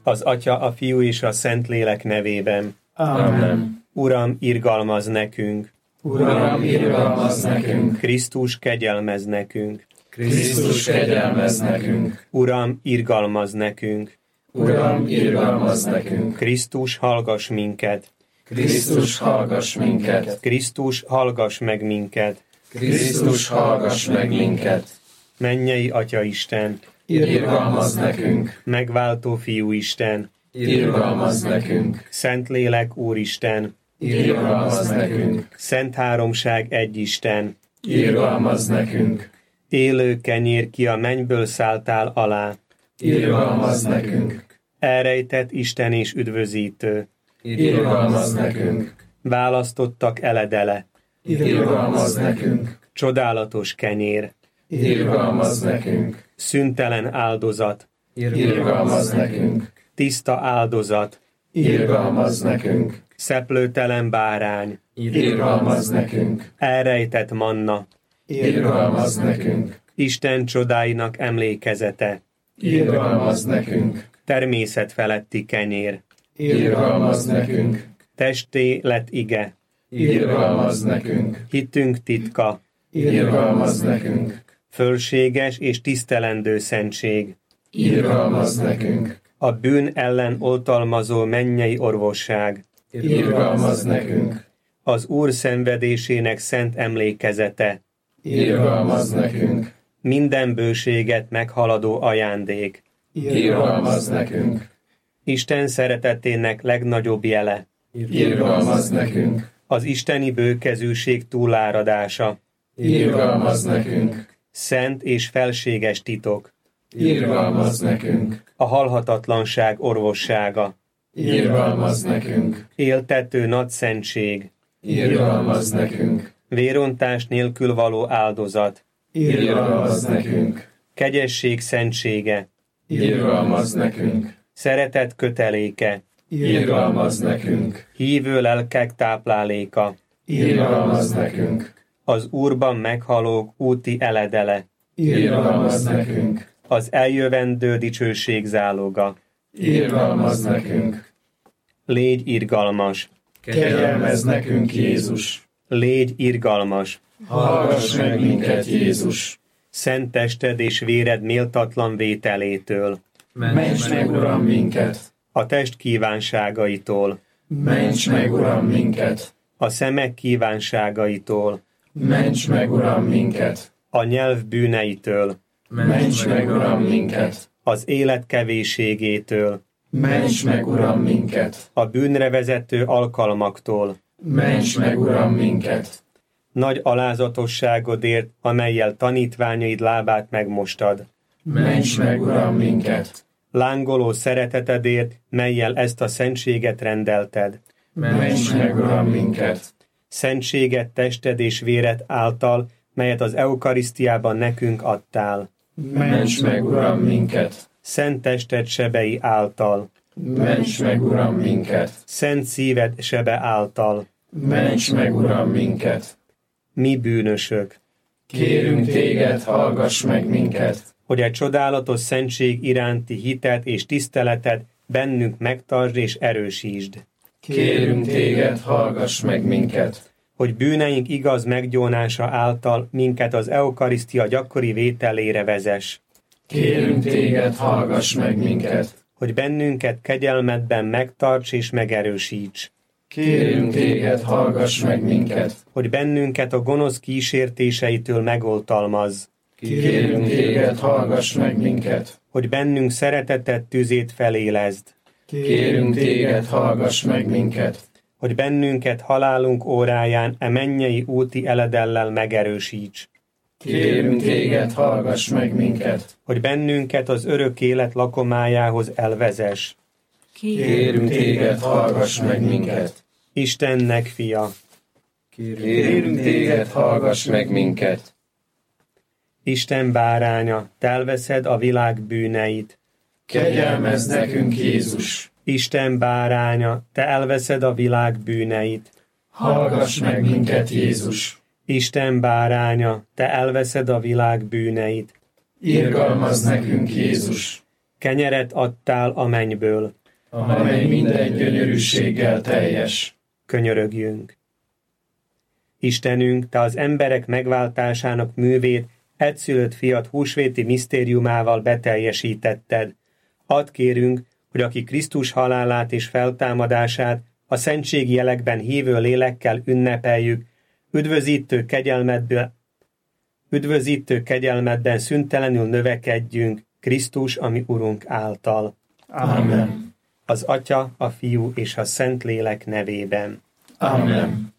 Az Atya, a Fiú és a Szentlélek nevében. Amen. Uram, irgalmazz nekünk. Uram, irgalmazz nekünk. Krisztus, kegyelmezz nekünk. Krisztus, kegyelmezz nekünk. Uram, irgalmazz nekünk. Uram, irgalmazz nekünk. Krisztus, hallgass minket. Krisztus, hallgass minket. Krisztus, hallgass meg minket. Krisztus, hallgass meg minket. Mennyei Atya Isten, Irgalmazz nekünk. megváltó Fiú Isten, Irgalmazz nekünk. Szentlélek Úristen, Irgalmazz nekünk. Szent Háromság egy Isten, Irgalmazz nekünk. élő kenyér, ki a mennyből szálltál alá, Irgalmazz nekünk. elrejtett Isten és üdvözítő, Irgalmazz nekünk. választottak eledele, Irgalmazz nekünk. csodálatos kenyér, Irgalmazz nekünk. szüntelen áldozat, Irgalmazz nekünk. tiszta áldozat, Irgalmazz nekünk. szeplőtelen bárány, Irgalmazz nekünk. elrejtett manna, Irgalmazz nekünk. Isten csodáinak emlékezete, Irgalmazz nekünk. természet feletti kenyér, Irgalmazz nekünk. testé lett ige, Irgalmazz nekünk. hitünk titka, Irgalmazz nekünk. fölséges és tisztelendő szentség, Irgalmazz nekünk. a bűn ellen oltalmazó mennyei orvosság, Irgalmazz nekünk. az Úr szenvedésének szent emlékezete, Irgalmazz nekünk. minden bőséget meghaladó ajándék, Irgalmazz nekünk. Isten szeretetének legnagyobb jele, Irgalmazz nekünk. az isteni bőkezűség túláradása, Irgalmazz nekünk. szent és felséges titok, Irgalmazz nekünk. a halhatatlanság orvossága, Irgalmazz nekünk. éltető nagy szentség, Irgalmazz nekünk. vérontás nélkül való áldozat, Irgalmazz nekünk. kegyesség szentsége, Irgalmazz nekünk. szeretet köteléke, Irgalmazz nekünk. hívő lelkek tápláléka, Irgalmaz nekünk. az Úrban meghalók úti eledele, Irgalmaz nekünk. az eljövendő dicsőség záloga. Irgalmaz nekünk. Légy irgalmas, Kegyelmezz nekünk, Jézus. légy irgalmas, Hallgass meg minket, Jézus. szent tested és véred méltatlan vételétől, Ments meg, Uram, minket. a test kívánságaitól, Ments meg, Uram, minket. a szemek kívánságaitól, Ments meg, Uram, minket. a nyelv bűneitől, Ments meg, Uram, minket. az élet kevésségétől, Ments meg, Uram, minket. a bűnre vezető alkalmaktól, Ments meg, Uram, minket. nagy alázatosságodért, amellyel tanítványaid lábát megmostad, Ments meg, Uram, minket. lángoló szeretetedért, mellyel ezt a szentséget rendelted, Ments meg, Uram, minket. szentséget tested és véred által, melyet az eukarisztiában nekünk adtál, Ments meg, Uram, minket. szent tested sebei által, Ments meg, Uram, minket. szent szíved sebe által, Ments meg, Uram, minket. mi bűnösök, Kérünk téged, hallgass meg minket. hogy egy csodálatos szentség iránti hitet és tiszteletet bennünk megtartsd és erősítsd, Kérünk téged, hallgass meg minket. hogy bűneink igaz meggyónása által minket az eukarisztia gyakori vételére vezess, Kérünk téged, hallgass meg minket. hogy bennünket kegyelmedben megtarts és megerősíts, Kérünk téged, hallgass meg minket. hogy bennünket a gonosz kísértéseitől megoltalmazz, Kérünk téged, hallgass meg minket. hogy bennünk szeretetet tüzét felélezd, Kérünk téged, hallgass meg minket. hogy bennünket halálunk óráján e mennyei úti eledellel megerősíts, Kérünk téged, hallgass meg minket. hogy bennünket az örök élet lakomájához elvezess. Kérünk téged, hallgass meg minket. Istennek fia, Kérünk téged, hallgass meg minket. Isten báránya, te elveszed a világ bűneit. Kegyelmezz nekünk, Jézus. Isten báránya, te elveszed a világ bűneit. Hallgass meg minket, Jézus. Isten báránya, te elveszed a világ bűneit. Irgalmazz nekünk, Jézus. Kenyeret adtál a mennyből, amely minden gyönyörűséggel teljes. Könyörögjünk. Istenünk, Te az emberek megváltásának művét egyszülött fiad húsvéti misztériumával beteljesítetted. Add kérünk, hogy aki Krisztus halálát és feltámadását a szentségi jelekben hívő lélekkel ünnepeljük, üdvözítő kegyelmedben szüntelenül növekedjünk Krisztus, ami Urunk által. Amen. Az Atya, a Fiú és a Szentlélek nevében. Amen.